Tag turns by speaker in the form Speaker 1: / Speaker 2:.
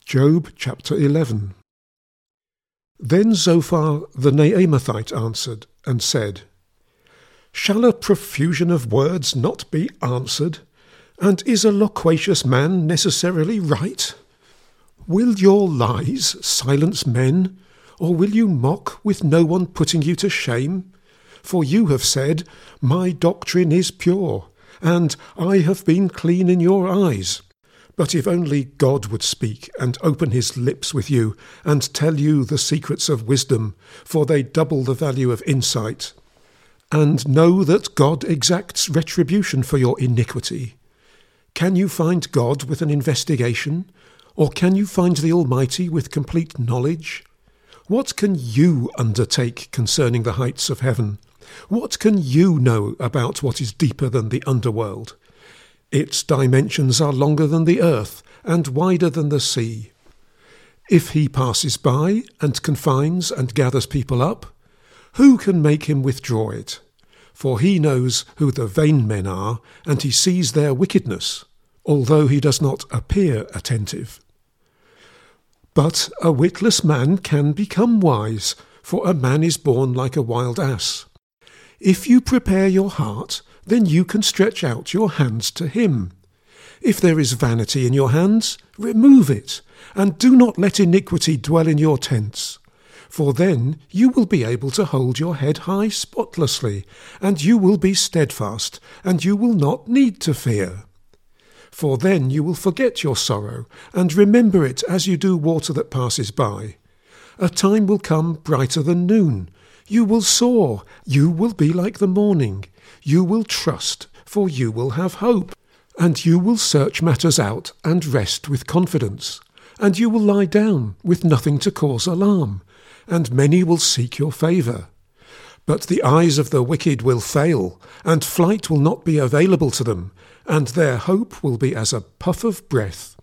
Speaker 1: Job chapter 11. Then Zophar the Naamathite answered and said, Shall a profusion of words not be answered? And is a loquacious man necessarily right? Will your lies silence men, or will you mock with no one putting you to shame? For you have said, My doctrine is pure, and I have been clean in your eyes. But if only God would speak and open his lips with you and tell you the secrets of wisdom, for they double the value of insight. And know that God exacts retribution for your iniquity. Can you find God with an investigation? Or can you find the Almighty with complete knowledge? What can you undertake concerning the heights of heaven? What can you know about what is deeper than the underworld? Its dimensions are longer than the earth and wider than the sea. If he passes by and confines and gathers people up, who can make him withdraw it? For he knows who the vain men are, and he sees their wickedness, although he does not appear attentive. But a witless man can become wise, for a man is born like a wild ass. If you prepare your heart, then you can stretch out your hands to him. If there is vanity in your hands, remove it, and do not let iniquity dwell in your tents. For then you will be able to hold your head high spotlessly, and you will be steadfast, and you will not need to fear. For then you will forget your sorrow, and remember it as you do water that passes by. A time will come brighter than noon. You will soar, you will be like the morning. You will trust, for you will have hope. And you will search matters out and rest with confidence. And you will lie down with nothing to cause alarm. And many will seek your favour. But the eyes of the wicked will fail, and flight will not be available to them, and their hope will be as a puff of breath.